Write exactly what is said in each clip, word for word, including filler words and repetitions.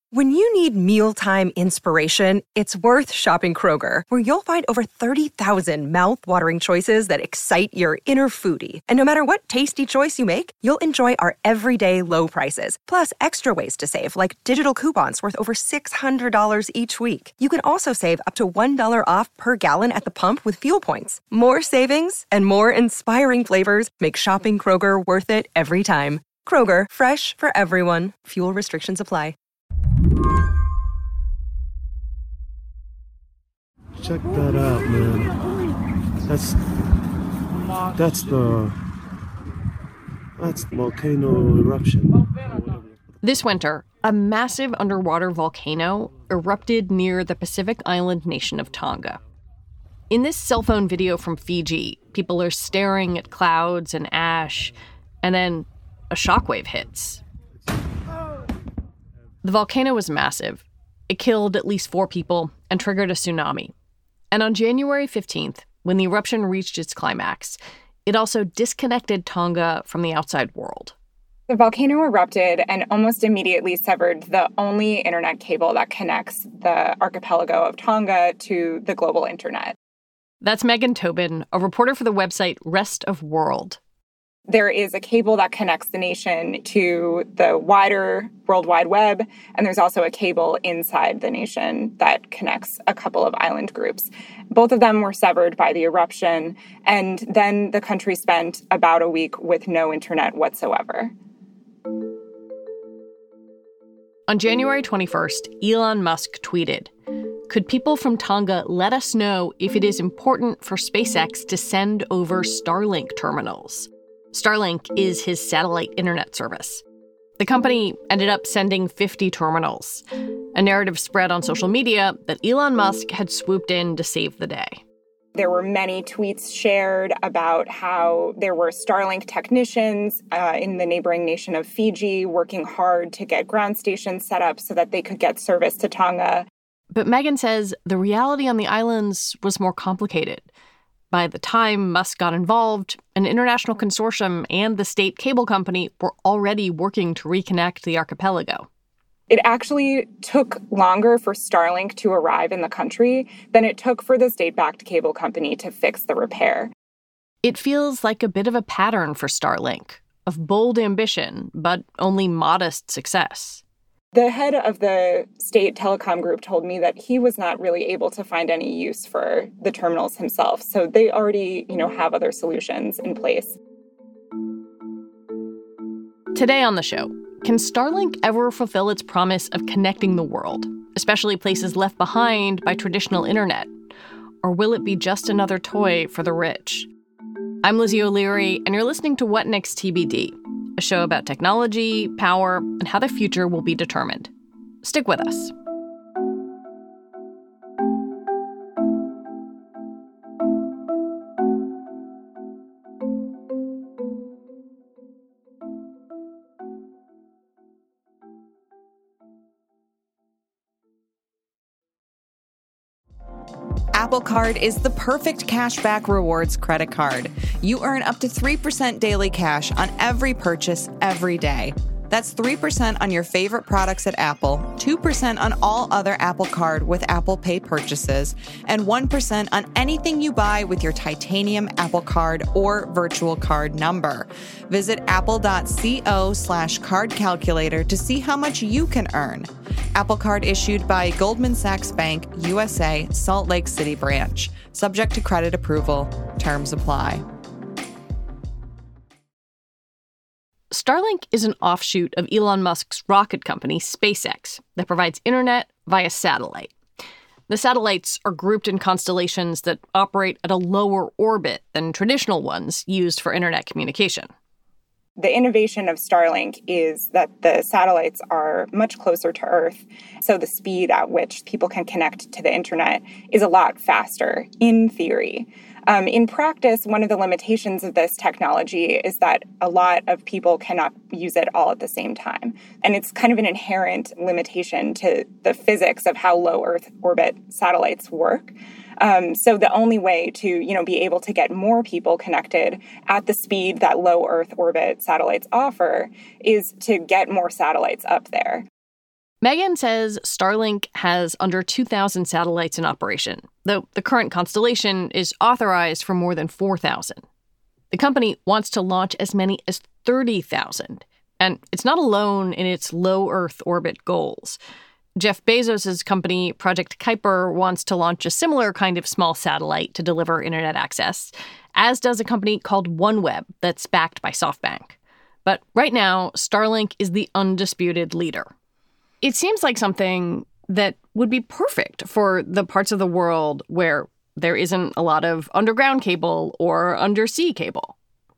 When you need mealtime inspiration, it's worth shopping Kroger, where you'll find over thirty thousand mouth-watering choices that excite your inner foodie. And no matter what tasty choice you make, you'll enjoy our everyday low prices, plus extra ways to save, like digital coupons worth over six hundred dollars each week. You can also save up to one dollar off per gallon at the pump with fuel points. More savings and more inspiring flavors make shopping Kroger worth it every time. Kroger, fresh for everyone. Fuel restrictions apply. Check that out, man. That's that's the that's the volcano eruption. This winter, a massive underwater volcano erupted near the Pacific island nation of Tonga. In this cell phone video from Fiji, people are staring at clouds and ash, and then a shockwave hits. The volcano was massive. It killed at least four people and triggered a tsunami. And on January fifteenth, when the eruption reached its climax, it also disconnected Tonga from the outside world. The volcano erupted and almost immediately severed the only internet cable that connects the archipelago of Tonga to the global internet. That's Megan Tobin, a reporter for the website Rest of World. There is a cable that connects the nation to the wider World Wide Web, and there's also a cable inside the nation that connects a couple of island groups. Both of them were severed by the eruption, and then the country spent about a week with no internet whatsoever. On January twenty-first, Elon Musk tweeted, "Could people from Tonga let us know if it is important for SpaceX to send over Starlink terminals?" Starlink is his satellite internet service. The company ended up sending fifty terminals. A narrative spread on social media that Elon Musk had swooped in to save the day. There were many tweets shared about how there were Starlink technicians uh, in the neighboring nation of Fiji working hard to get ground stations set up so that they could get service to Tonga. But Megan says the reality on the islands was more complicated. By the time Musk got involved, an international consortium and the state cable company were already working to reconnect the archipelago. It actually took longer for Starlink to arrive in the country than it took for the state-backed cable company to fix the repair. It feels like a bit of a pattern for Starlink, of bold ambition, but only modest success. The head of the state telecom group told me that he was not really able to find any use for the terminals himself. So they already, you know, have other solutions in place. Today on the show, can Starlink ever fulfill its promise of connecting the world, especially places left behind by traditional internet? Or will it be just another toy for the rich? I'm Lizzie O'Leary, and you're listening to What Next T B D, a show about technology, power, and how the future will be determined. Stick with us. Apple Card is the perfect cashback rewards credit card. You earn up to three percent daily cash on every purchase every day. That's three percent on your favorite products at Apple, two percent on all other Apple Card with Apple Pay purchases, and one percent on anything you buy with your titanium Apple Card or virtual card number. Visit apple.co slash card calculator to see how much you can earn. Apple Card issued by Goldman Sachs Bank, U S A, Salt Lake City branch. Subject to credit approval. Terms apply. Starlink is an offshoot of Elon Musk's rocket company, SpaceX, that provides internet via satellite. The satellites are grouped in constellations that operate at a lower orbit than traditional ones used for internet communication. The innovation of Starlink is that the satellites are much closer to Earth, so the speed at which people can connect to the internet is a lot faster, in theory. Um, in practice, one of the limitations of this technology is that a lot of people cannot use it all at the same time. And it's kind of an inherent limitation to the physics of how low Earth orbit satellites work. Um, so the only way to, you know, be able to get more people connected at the speed that low Earth orbit satellites offer is to get more satellites up there. Megan says Starlink has under two thousand satellites in operation, though the current constellation is authorized for more than four thousand. The company wants to launch as many as thirty thousand, and it's not alone in its low Earth orbit goals. Jeff Bezos' company, Project Kuiper, wants to launch a similar kind of small satellite to deliver internet access, as does a company called OneWeb that's backed by SoftBank. But right now, Starlink is the undisputed leader. It seems like something that would be perfect for the parts of the world where there isn't a lot of underground cable or undersea cable.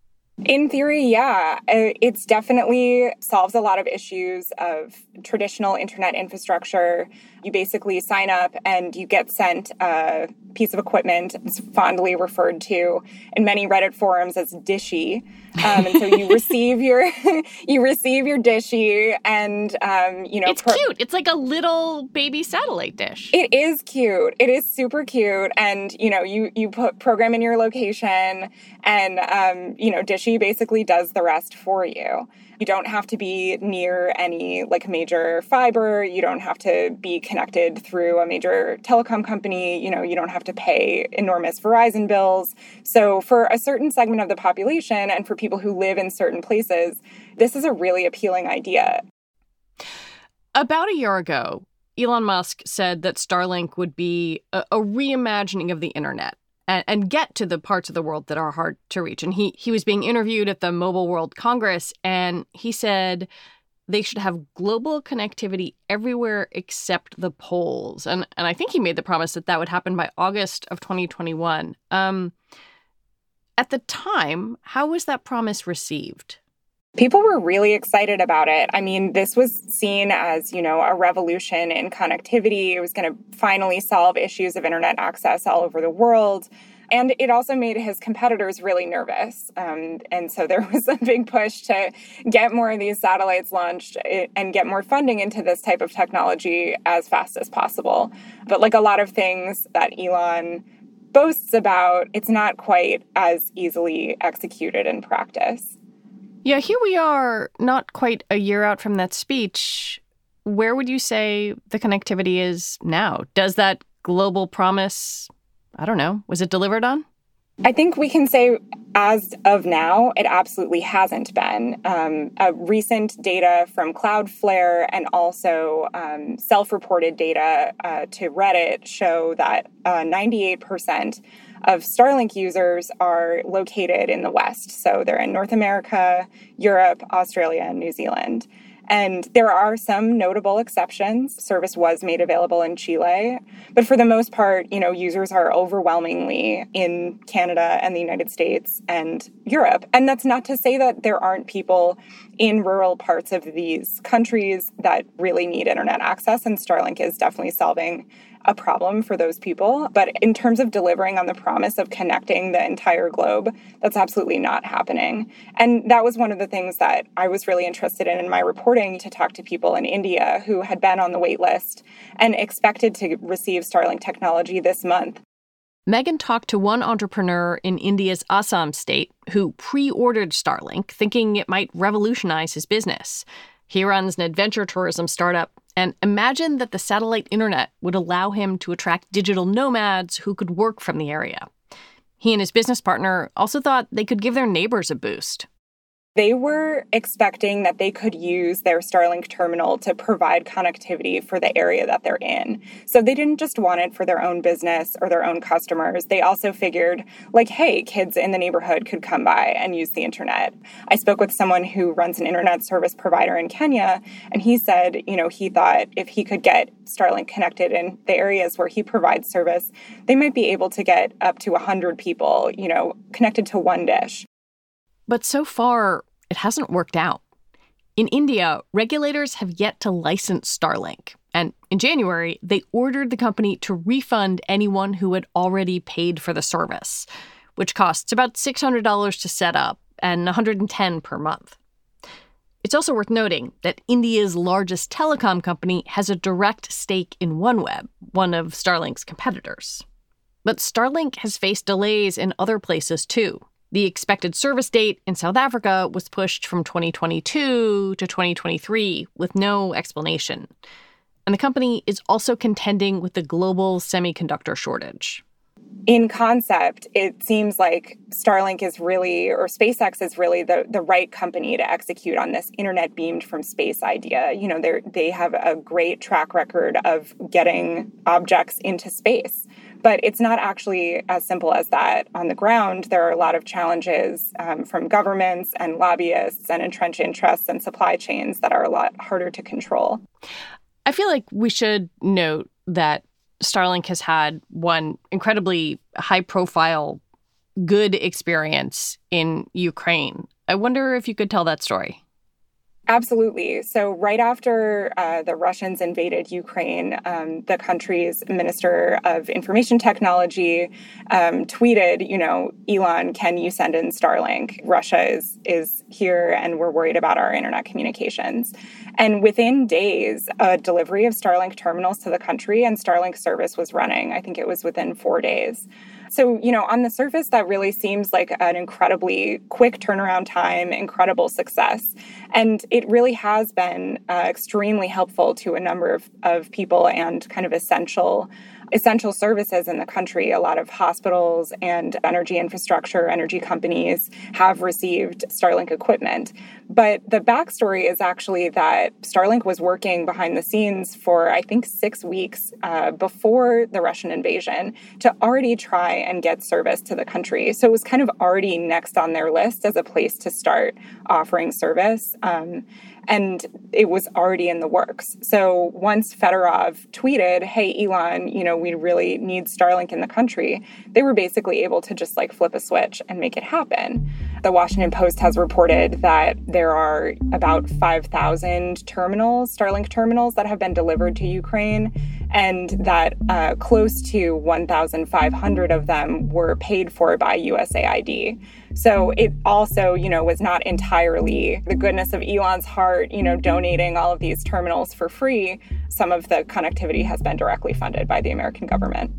In theory, yeah. It's definitely solves a lot of issues of traditional internet infrastructure. You basically sign up and you get sent a piece of equipment. It's fondly referred to in many Reddit forums as dishy. Um, and so you receive your you receive your dishy, and um, you know it's pro- cute. It's like a little baby satellite dish. It is cute. It is super cute, and you know you you put program in your location, and um, you know dishy basically does the rest for you. You don't have to be near any like major fiber. You don't have to be connected through a major telecom company. You know, you don't have to pay enormous Verizon bills. So for a certain segment of the population and for people who live in certain places, this is a really appealing idea. About a year ago, Elon Musk said that Starlink would be a, a reimagining of the internet and, and get to the parts of the world that are hard to reach. And he he was being interviewed at the Mobile World Congress, and he said they should have global connectivity everywhere except the poles. And and I think he made the promise that that would happen by August of twenty twenty-one. Um, at the time, how was that promise received? People were really excited about it. I mean, this was seen as, you know, a revolution in connectivity. It was going to finally solve issues of internet access all over the world. And it also made his competitors really nervous. Um, and so there was a big push to get more of these satellites launched and get more funding into this type of technology as fast as possible. But like a lot of things that Elon boasts about, it's not quite as easily executed in practice. Yeah, here we are, not quite a year out from that speech. Where would you say the connectivity is now? Does that global promise, I don't know, was it delivered on? I think we can say as of now, it absolutely hasn't been. Um, a recent data from Cloudflare and also um, self-reported data uh, to Reddit show that uh, ninety-eight percent of Starlink users are located in the West. So they're in North America, Europe, Australia, and New Zealand. And there are some notable exceptions. Service was made available in Chile. But for the most part, you know, users are overwhelmingly in Canada and the United States and Europe. And that's not to say that there aren't people in rural parts of these countries that really need internet access. And Starlink is definitely solving a problem for those people. But in terms of delivering on the promise of connecting the entire globe, that's absolutely not happening. And that was one of the things that I was really interested in in my reporting, to talk to people in India who had been on the wait list and expected to receive Starlink technology this month. Megan talked to one entrepreneur in India's Assam state who pre-ordered Starlink, thinking it might revolutionize his business. He runs an adventure tourism startup and imagined that the satellite internet would allow him to attract digital nomads who could work from the area. He and his business partner also thought they could give their neighbors a boost. They were expecting that they could use their Starlink terminal to provide connectivity for the area that they're in. So they didn't just want it for their own business or their own customers. They also figured, like, hey, kids in the neighborhood could come by and use the internet. I spoke with someone who runs an internet service provider in Kenya, and he said, you know, he thought if he could get Starlink connected in the areas where he provides service, they might be able to get up to one hundred people, you know, connected to one dish. But so far, it hasn't worked out. In India, regulators have yet to license Starlink. And in January, they ordered the company to refund anyone who had already paid for the service, which costs about six hundred dollars to set up and one hundred ten dollars per month. It's also worth noting that India's largest telecom company has a direct stake in OneWeb, one of Starlink's competitors. But Starlink has faced delays in other places, too. The expected service date in South Africa was pushed from twenty twenty-two to twenty twenty-three with no explanation. And the company is also contending with the global semiconductor shortage. In concept, it seems like Starlink is really, or SpaceX is really the, the right company to execute on this internet beamed from space idea. You know, they they have a great track record of getting objects into space. But it's not actually as simple as that on the ground. There are a lot of challenges um, from governments and lobbyists and entrenched interests and supply chains that are a lot harder to control. I feel like we should note that Starlink has had one incredibly high-profile, good experience in Ukraine. I wonder if you could tell that story. Absolutely. So right after uh, the Russians invaded Ukraine, um, the country's Minister of Information Technology um, tweeted, you know, Elon, can you send in Starlink? Russia is is here and we're worried about our internet communications. And within days, a delivery of Starlink terminals to the country and Starlink service was running. I think it was within four days. So, you know, on the surface, that really seems like an incredibly quick turnaround time, incredible success. And it really has been uh, extremely helpful to a number of, of people and kind of essential essential services in the country. A lot of hospitals and energy infrastructure, energy companies have received Starlink equipment. But the backstory is actually that Starlink was working behind the scenes for, I think, six weeks uh, before the Russian invasion to already try and get service to the country. So it was kind of already next on their list as a place to start offering service. Um, And it was already in the works. So once Fedorov tweeted, hey, Elon, you know, we really need Starlink in the country, they were basically able to just like flip a switch and make it happen. The Washington Post has reported that there are about five thousand terminals, Starlink terminals, that have been delivered to Ukraine, and that uh, close to one thousand five hundred of them were paid for by U S A I D. So it also, you know, was not entirely the goodness of Elon's heart, you know, donating all of these terminals for free. Some of the connectivity has been directly funded by the American government.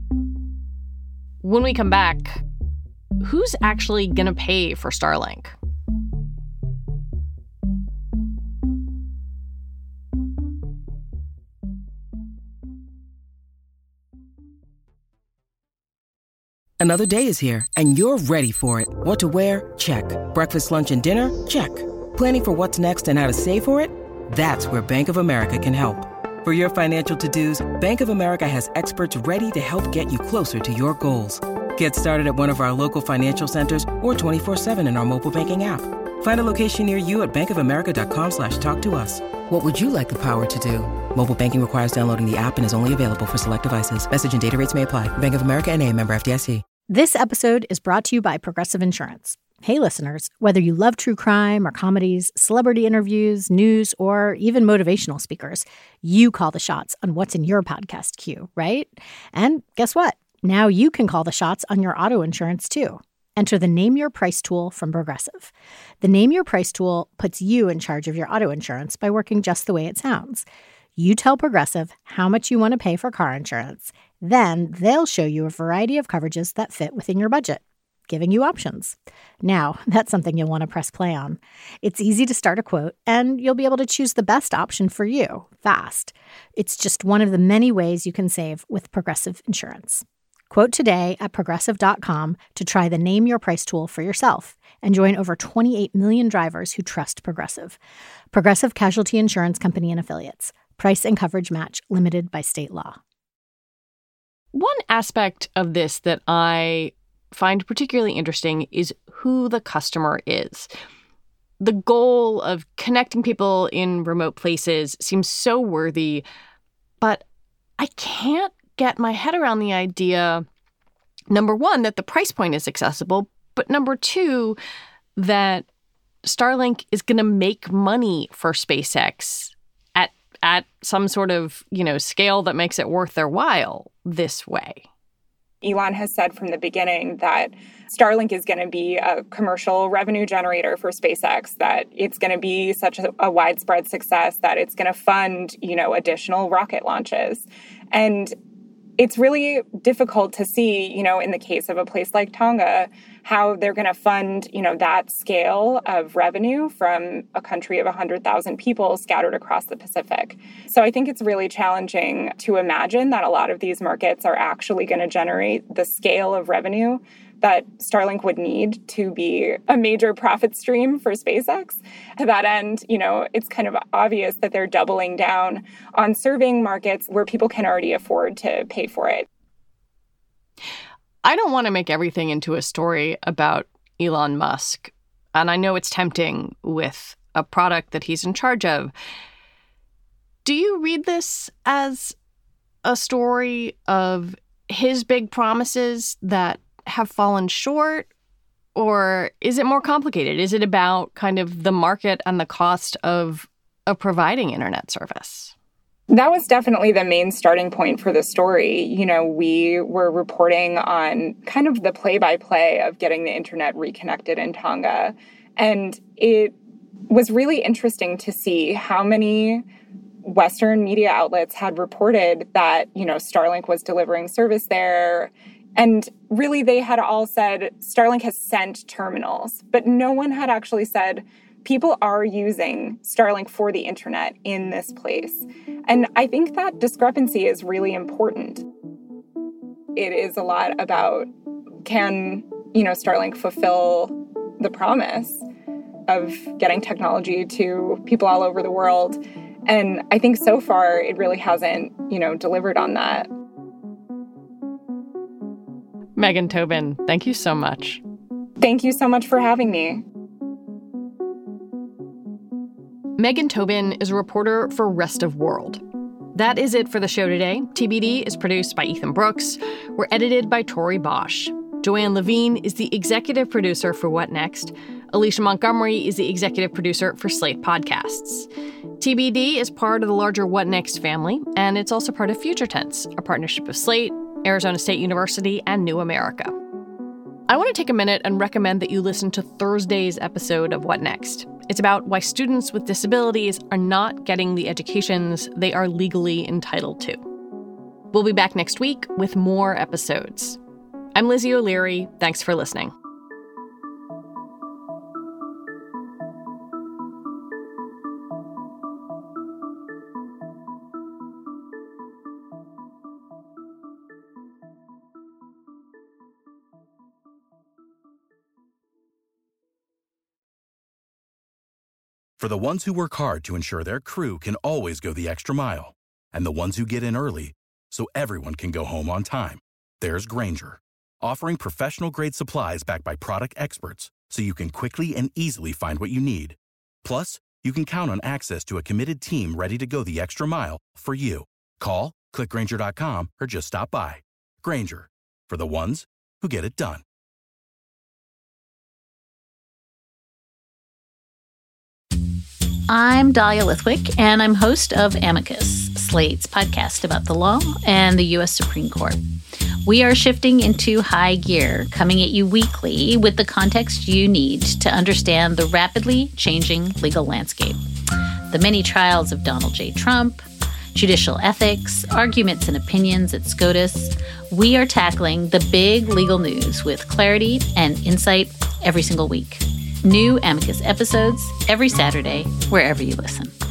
When we come back, who's actually going to pay for Starlink? Another day is here, and you're ready for it. What to wear? Check. Breakfast, lunch, and dinner? Check. Planning for what's next and how to save for it? That's where Bank of America can help. For your financial to-dos, Bank of America has experts ready to help get you closer to your goals. Get started at one of our local financial centers or twenty-four seven in our mobile banking app. Find a location near you at bankofamerica.com slash talk to us. What would you like the power to do? Mobile banking requires downloading the app and is only available for select devices. Message and data rates may apply. Bank of America N A, member F D I C. This episode is brought to you by Progressive Insurance. Hey, listeners, whether you love true crime or comedies, celebrity interviews, news, or even motivational speakers, you call the shots on what's in your podcast queue, right? And guess what? Now you can call the shots on your auto insurance, too. Enter the Name Your Price tool from Progressive. The Name Your Price tool puts you in charge of your auto insurance by working just the way it sounds. You tell Progressive how much you want to pay for car insurance. Then they'll show you a variety of coverages that fit within your budget, giving you options. Now, that's something you'll want to press play on. It's easy to start a quote, and you'll be able to choose the best option for you fast. It's just one of the many ways you can save with Progressive Insurance. Quote today at progressive dot com to try the Name Your Price tool for yourself and join over twenty-eight million drivers who trust Progressive. Progressive Casualty Insurance Company and Affiliates. Price and coverage match limited by state law. One aspect of this that I find particularly interesting is who the customer is. The goal of connecting people in remote places seems so worthy, but I can't get my head around the idea, number one, that the price point is accessible, but number two, that Starlink is going to make money for SpaceX at at some sort of, you know, scale that makes it worth their while this way. Elon has said from the beginning that Starlink is going to be a commercial revenue generator for SpaceX, that it's going to be such a, a widespread success that it's going to fund, you know, additional rocket launches. And it's really difficult to see, you know, in the case of a place like Tonga, how they're going to fund, you know, that scale of revenue from a country of one hundred thousand people scattered across the Pacific. So I think it's really challenging to imagine that a lot of these markets are actually going to generate the scale of revenue that Starlink would need to be a major profit stream for SpaceX. To that end, you know, it's kind of obvious that they're doubling down on serving markets where people can already afford to pay for it. I don't want to make everything into a story about Elon Musk, and I know it's tempting with a product that he's in charge of. Do you read this as a story of his big promises that have fallen short, or is it more complicated? Is it about kind of the market and the cost of, of providing internet service? That was definitely the main starting point for the story. You know, we were reporting on kind of the play-by-play of getting the internet reconnected in Tonga. And it was really interesting to see how many Western media outlets had reported that, you know, Starlink was delivering service there. And really, they had all said Starlink has sent terminals, but no one had actually said people are using Starlink for the internet in this place. And I think that discrepancy is really important. It is a lot about, can, you know, Starlink fulfill the promise of getting technology to people all over the world? And I think so far it really hasn't, you know, delivered on that. Megan Tobin, thank you so much. Thank you so much for having me. Megan Tobin is a reporter for Rest of World. That is it for the show today. T B D is produced by Ethan Brooks. We're edited by Tori Bosch. Joanne Levine is the executive producer for What Next. Alicia Montgomery is the executive producer for Slate Podcasts. T B D is part of the larger What Next family, and it's also part of Future Tense, a partnership of Slate, Arizona State University, and New America. I want to take a minute and recommend that you listen to Thursday's episode of What Next. It's about why students with disabilities are not getting the educations they are legally entitled to. We'll be back next week with more episodes. I'm Lizzie O'Leary. Thanks for listening. For the ones who work hard to ensure their crew can always go the extra mile, and the ones who get in early so everyone can go home on time, there's Grainger, offering professional-grade supplies backed by product experts so you can quickly and easily find what you need. Plus, you can count on access to a committed team ready to go the extra mile for you. Call, click Grainger dot com, or just stop by. Grainger, for the ones who get it done. I'm Dahlia Lithwick, and I'm host of Amicus, Slate's podcast about the law and the U S Supreme Court. We are shifting into high gear, coming at you weekly with the context you need to understand the rapidly changing legal landscape. The many trials of Donald J. Trump, judicial ethics, arguments and opinions at SCOTUS. We are tackling the big legal news with clarity and insight every single week. New Amicus episodes every Saturday, wherever you listen.